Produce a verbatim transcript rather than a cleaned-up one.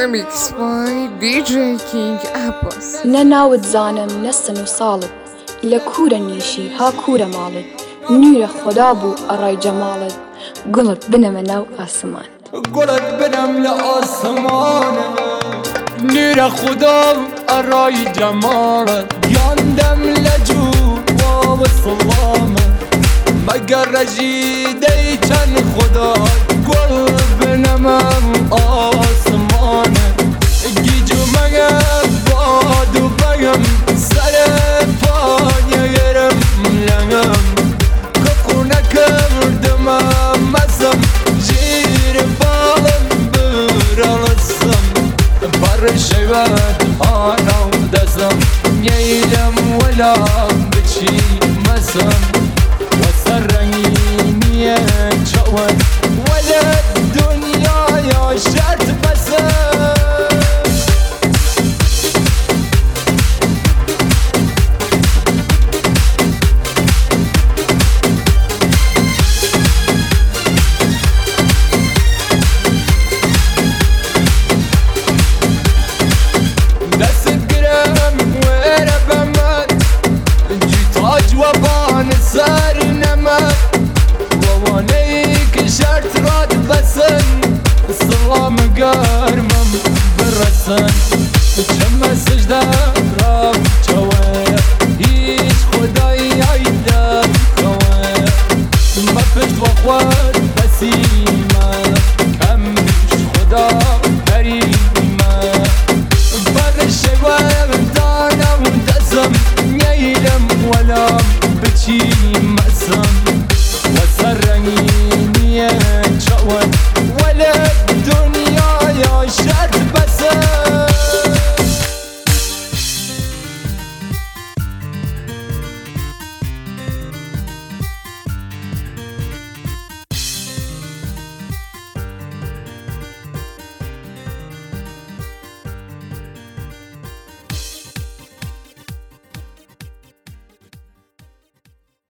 Remix by دی جی King Abbas. نناوت زانم نسن و صالت لكورة نيشي ها كورة مالت نور خدا بو أراي جمالت قلت بنم ناو آسمان قلت بنم لآسمان نور خدا أراي جمالت ياندم لجو وصلامت مگر رجیده چند خدا گل بنمم آسمانه گیجو مگم بادو بگم سر پای گرم لنگم کفو نکردم مزم جیر بالم برالسم بر شیوت آنو دزم نیلم ولا بچی مزم وسرني جواد ولا الدنيا يا شرط بس دست گرم وير بمات جيت وبان سر نمت ووانيك شرط راد بسن السلام قرمم بالرسن جمع سجدة راب جواب هيج خداي عيدا خواب ما فت وخوات بسي